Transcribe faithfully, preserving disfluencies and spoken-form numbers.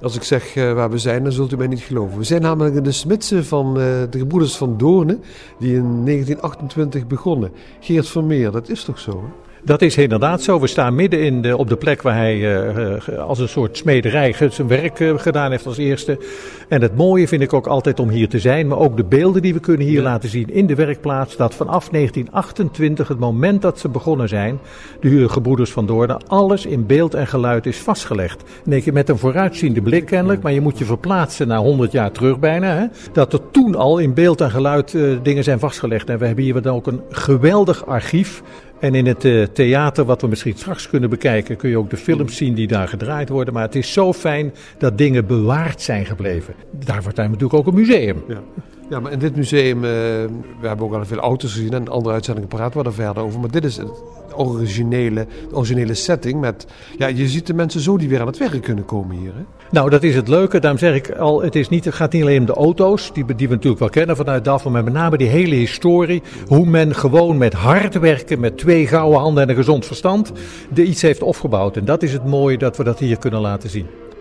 Als ik zeg uh, waar we zijn, dan zult u mij niet geloven. We zijn namelijk in de smidse van uh, de gebroeders van Doorne, die in negentien achtentwintig begonnen. Geert Vermeer, dat is toch zo, hè? Dat is inderdaad zo. We staan midden in de, op de plek waar hij uh, als een soort smederij zijn werk uh, gedaan heeft als eerste. En het mooie vind ik ook altijd om hier te zijn, maar ook de beelden die we kunnen hier ja. laten zien in de werkplaats. Dat vanaf negentien achtentwintig, het moment dat ze begonnen zijn, de gebroeders van Doorne, alles in beeld en geluid is vastgelegd. Nee, met een vooruitziende blik kennelijk, maar je moet je verplaatsen naar honderd jaar terug bijna. Hè, dat er toen al in beeld en geluid uh, dingen zijn vastgelegd. En we hebben hier dan ook een geweldig archief. En in het uh, theater, wat we misschien straks kunnen bekijken, kun je ook de films zien die daar gedraaid worden. Maar het is zo fijn dat dingen bewaard zijn gebleven. Daar wordt natuurlijk ook een museum. Ja, ja maar in dit museum, uh, we hebben ook al veel auto's gezien en in andere uitzendingen praten we er verder over. Maar dit is het originele, de originele setting met, ja, je ziet de mensen zo die weer aan het werk kunnen komen hier, hè? Nou, dat is het leuke. Daarom zeg ik al, het, is niet, het gaat niet alleen om de auto's, die, die we natuurlijk wel kennen vanuit D A F, maar met name die hele historie. Hoe men gewoon met hard werken, met twee gouden handen en een gezond verstand, de iets heeft opgebouwd. En dat is het mooie dat we dat hier kunnen laten zien.